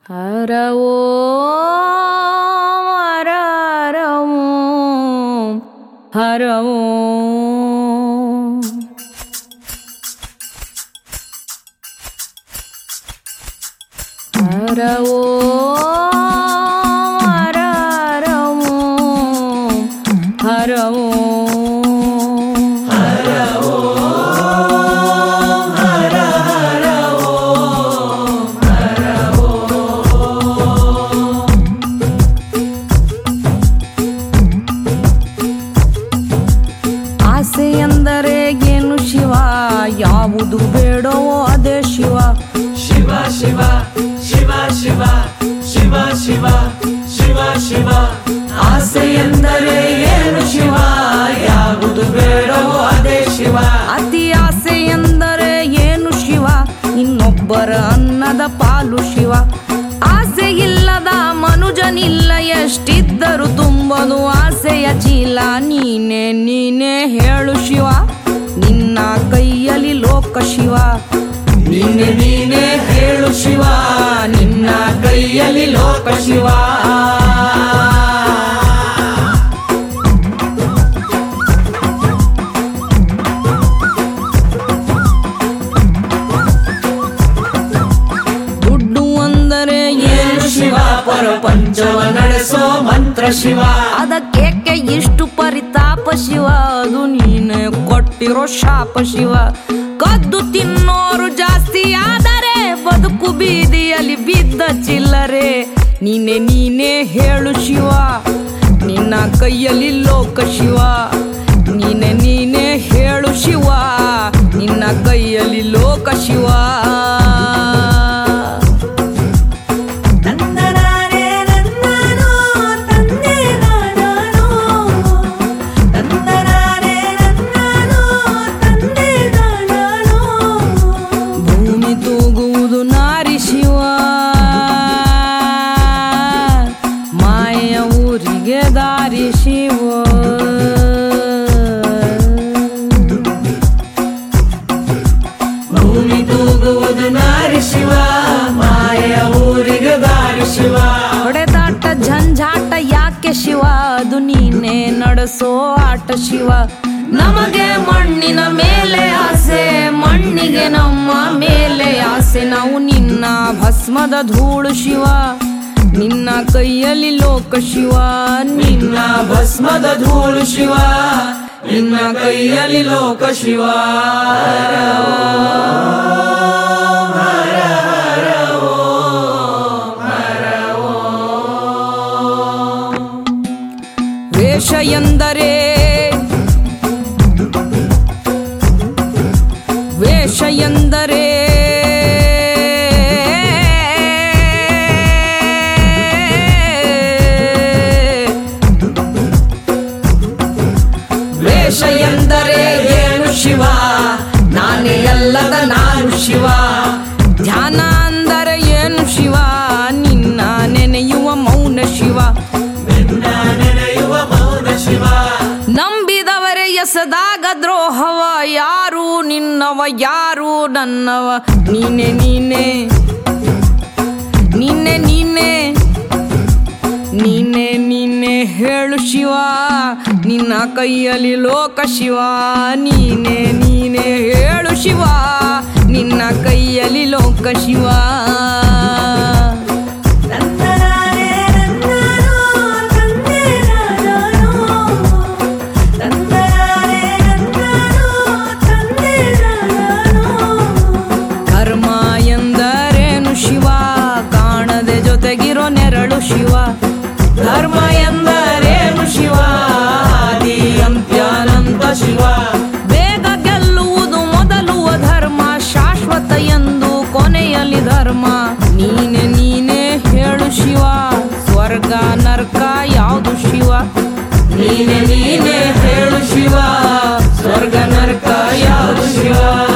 ಹರ ಓಂ ಹರ ಹರ ಓಂ ಹರ ಓಂ. ಹರ ಓಂ ಹರ ಹರ ಓಂ ಹರ ಓಂ. ಹರ ಓಂ ಹರ ಹರ ಓಂ ಹರ ಓಂ. ಆಸೆ ಎಂದರೆ ಏನು ಶಿವ, ಯಾವುದು ಬೇಡವೋ ಅದೇ ಶಿವ. ಶಿವ ಶಿವ ಶಿವ ಶಿವ ಶಿವ ಶಿವ ಶಿವ ಶಿವ. ಆಸೆ ಎಂದರೆ ಏನು ಶಿವ, ಯಾವುದು ಬೇಡವೋ ಅದೇ ಶಿವ. ಅತಿ ಆಸೆ ಎಂದರೆ ಏನು ಶಿವ, ಇನ್ನೊಬ್ಬರ ಅನ್ನದ ಪಾಲು ಶಿವ. ಆಸೆ ಇಲ್ಲದ ಮನುಜನಿಲ್ಲ, ಎಷ್ಟಿದ್ದರೂ ತುಂಬದು ಆಸೆಯ ಚೀಲ. ನೀನೇ ನೀನೇ ಹೇಳು ಶಿವ, ನಿನ್ನ ಕೈಯಲ್ಲಿ ಲೋಕ ಶಿವ. ನೀನೆ ನೀನೆ ಹೇಳು ಶಿವ, ನಿನ್ನ ಕೈಯಲ್ಲಿ ಲೋಕ ಶಿವ. ದುಡ್ಡು ಅಂದರೆ ಏನು ಶಿವ, ಪ್ರಪಂಚವ ನಡೆಸೋ ಮಂತ್ರ ಶಿವ. ಅದಕ್ಕೇಕೆ ಇಷ್ಟು ಪರಿತಾಪ ಶಿವ, ಅದು ನೀನೆ ಕೊಟ್ಟಿರೋ ಶಾಪ ಶಿವ. ಕದ್ದು ತಿನ್ನೋರು ಜಾಸ್ತಿ ಆದರೆ ಬದುಕು ಬೀದಿಯಲ್ಲಿ ಬಿದ್ದ ಚಿಲ್ಲರೆ. ನೀನೆ ನೀನೆ ಹೇಳು ಶಿವ, ನಿನ್ನ ಕೈಯಲ್ಲಿ ಲೋಕ ಶಿವ. ನೀನೆ ನೀನೆ ಹೇಳು ಶಿವ, ನಿನ್ನ ಕೈಯಲ್ಲಿ ಲೋಕ ಶಿವ. ಭೂಮಿ ತೂಗುವುದು ನಾರಿ ಶಿವ, ಮಾಯ ಊರಿಗೆ ದಾರಿ ಶಿವ. ಭೂಮಿ ತೂಗುವುದು ನಾರಿ ಶಿವ, ಮಾಯ ಊರಿಗೆ ದಾರಿ ಶಿವ. ಹೊಡೆದಾಟ ಝಂझಾಟ ಯಾಕೆ ಶಿವ, ಅದು ನೀನೇ ನಡೆಸೋ ಆಟ ಶಿವ. ನಮಗೆ ಮಣ್ಣಿನ ಮೇಲೆ ಆಸೆ, ಮಣ್ಣಿಗೆ ನಮ್ಮ ಮೇಲೆ ಆಸೆ. ನಾವು ನಿನ್ನ ಭಸ್ಮದ ಧೂಳು ಶಿವ, ನಿನ್ನ ಕೈಯಲ್ಲಿ ಲೋಕ ಶಿವ. ನಿನ್ನ ಭಸ್ಮದ ಧೂಳು ಶಿವ, ನಿನ್ನ ಕೈಯಲ್ಲಿ ಲೋಕ ಶಿವ. ಹರ ಓಂ ಹರ ಹರ ಓಂ ಹರ ಓಂ. ವೇಷ ಎಂದರೆ ವೇಷ ಎಂದರೆ ವೇಷ ಎಂದರೆ ಏನು ಶಿವ, ನಾನೇ ಅಲ್ಲದ ನಾನು ಶಿವ. ಧ್ಯಾನ ಅಂದರೆ ಏನು ಶಿವ, ನಿನ್ನ ನೆನೆಯುವ ಮೌನ ಶಿವ. ನಿನ್ನ ನೆನೆಯುವ ಮೌನ ಶಿವ. ನಂಬಿದವರೇ ಎಸದಾಗ ದ್ರೋಹವ, ಯಾರು ನಿನ್ನವ ಯಾರು ನನ್ನವ. ನೀನೆ ನೀನೆ ನೀನೆ ನೀನೆ ನೀನೆ ನೀನೆ ಹೇಳು ಶಿವ, ನಿನ್ನ ಕೈಯಲ್ಲಿ ಲೋಕ ಶಿವ. ನೀನೆ ನೀನೆ ಹೇಳು ಶಿವ, ನಿನ್ನ ಕೈಯಲ್ಲಿ ಲೋಕ ಶಿವ. ಧರ್ಮ ಎಂದರೇನು ಶಿವ, ಕಾಣದೆ ಜೊತೆಗಿರೋ ನೆರಳು ಶಿವ. ಧರ್ಮ ಎಂದರೇನು ಶಿವ, ಆದಿ ಅಂತ್ಯಾನಂತ ಶಿವ. ಬೇಗ ಗೆಲ್ಲುವುದು ಮೊದಲು ಧರ್ಮ, ಶಾಶ್ವತ ಎಂದು ಕೊನೆಯಲ್ಲಿ ಧರ್ಮ. ನೀನೆ ನೀನೆ ಹೇಳು ಶಿವ, ಸ್ವರ್ಗ ನರ್ಕ ಯಾವುದು ಶಿವ. ನೀನೆ ನೀನೆ ಹೇಳು ಶಿವ, ಸ್ವರ್ಗ ನರಕ ಯಾವುದು ಶಿವ.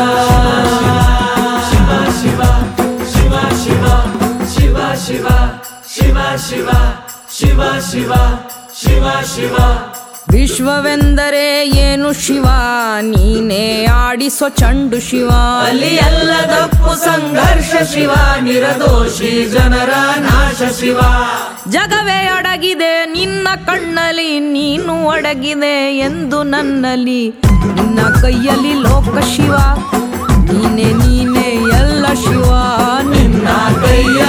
ಶಿವ ಶಿವ ಶಿವ ಶಿವ ಶಿವ ಶಿವ ಶಿವ ಶಿವ ಶಿವ ಶಿವ ಶಿವ ಶಿವ. ವಿಶ್ವವೆಂದರೆ ಏನು ಶಿವ, ನೀನೇ ಆಡಿಸೋ ಚಂಡು ಶಿವ. ಅಲ್ಲಿ ಎಲ್ಲದಕ್ಕೂ ಸಂಘರ್ಷ ಶಿವ, ನಿರ್ದೋಷಿ ಜನರ ನಾಶ ಶಿವ. ಜಗವೇ ಅಡಗಿದೆ ನಿನ್ನ ಕಣ್ಣಲ್ಲಿ, ನೀನು ಅಡಗಿದೆ ಎಂದು ನನ್ನಲ್ಲಿ. ನಿನ್ನ ಕೈಯಲ್ಲಿ ಲೋಕ ಶಿವ, ನೀನೇ ನೀನೇ ಎಲ್ಲ ಶಿವ. ನಿನ್ನ ಕೈಯ